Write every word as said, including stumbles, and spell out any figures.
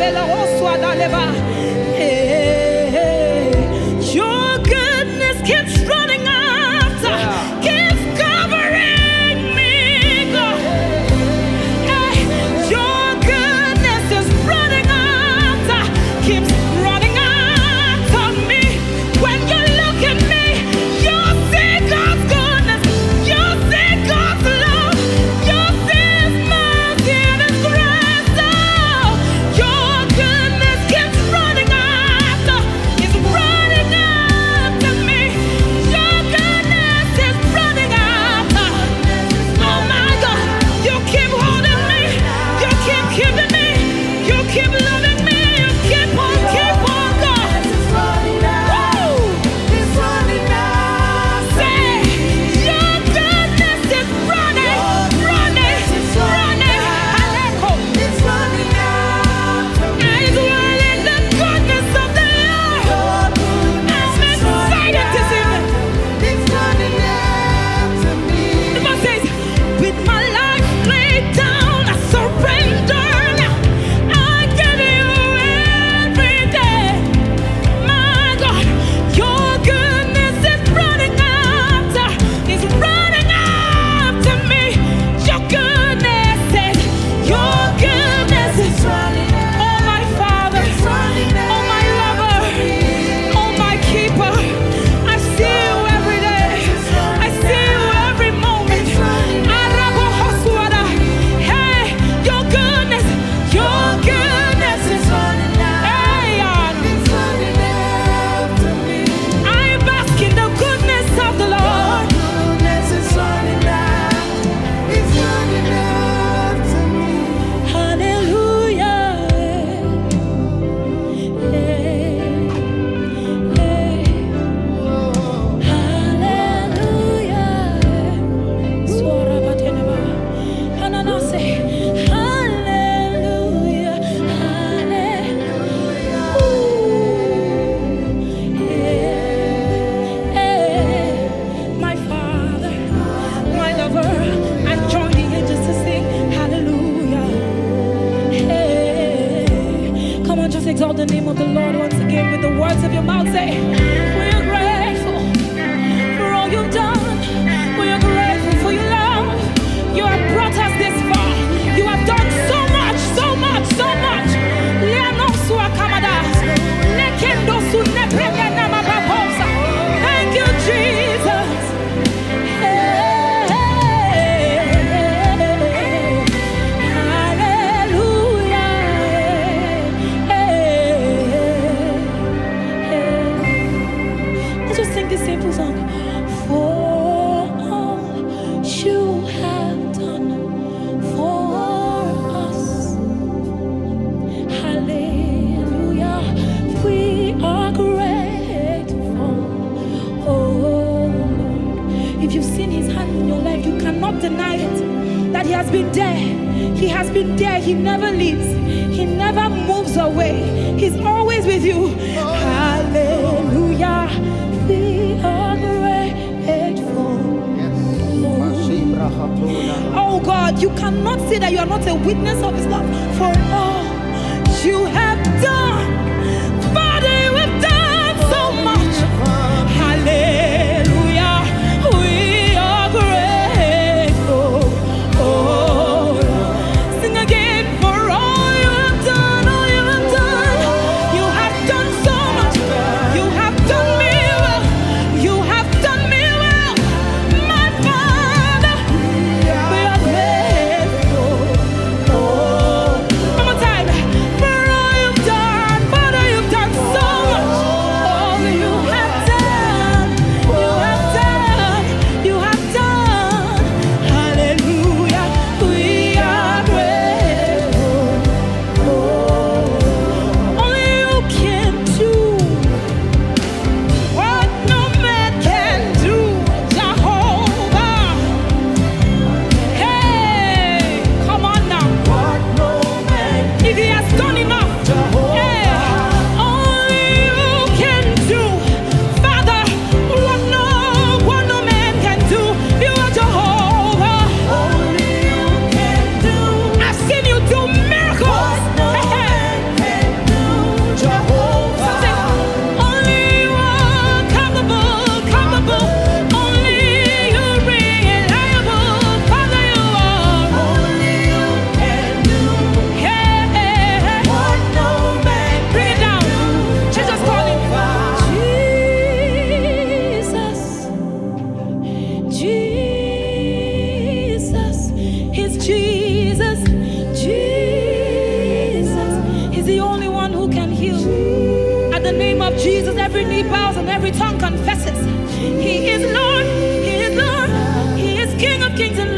Your goodness keeps running after, yeah. keeps covering me, God. Hey, your goodness is running after, keeps running after me. When you look at me, you see God's goodness, you see God's love, you see His mercy and His grace. Oh, your goodness keeps running after, is running after me. Your goodness is running after. Oh my God, you keep holding me, you keep keeping me, you keep loving me, you keep on, keep on, God. Woo! Say, your goodness is running, running, running. Aleko. It's running the goodness of the Lord. I'm excited this evening. The Bible says, with my life laid down, I surrender now. I give you every day. My God, your goodness is running after, is running after me. Your goodness is, your goodness is running. Oh my Father, oh my lover, oh my keeper. I see you every day. I see you every moment. Arabohosuada. Hey, your goodness, your goodness is running. Hey, I bask in the goodness of the Lord. Hallelujah. Hey, hey. Hallelujah. Swarabatenaba. Hananase. Hallelujah. Hallelujah. Ooh. Hey, hey. My Father, my lover, I join the angels to sing hallelujah. Hey, come on, just exalt the name of the Lord once again with the words of your mouth. Say, we are grateful for all you've done. We are grateful for your love. You have brought us this far. You have done so much, so much, so much. Leano suakamada. Lekendo suneprega namababosa. Thank you, Jesus. Let's just sing this simple song. For all you have done for us. Hallelujah. We are grateful. Oh Lord. If you've seen His hand in your life, you cannot deny it. That He has been there. He has been there. He never leaves. He never moves away. He's always with you. Hallelujah. We are grateful. Oh God, you cannot say that you are not a witness of His love for all you have done. Father, you have done so much. Hallelujah. We are grateful. Oh, sing again for all you have done, all you have done. You have done so much. You have done me well. You have done me well. My Father, we are grateful. Oh, knee bows and every tongue confesses He is Lord, He is Lord, He is King of kings and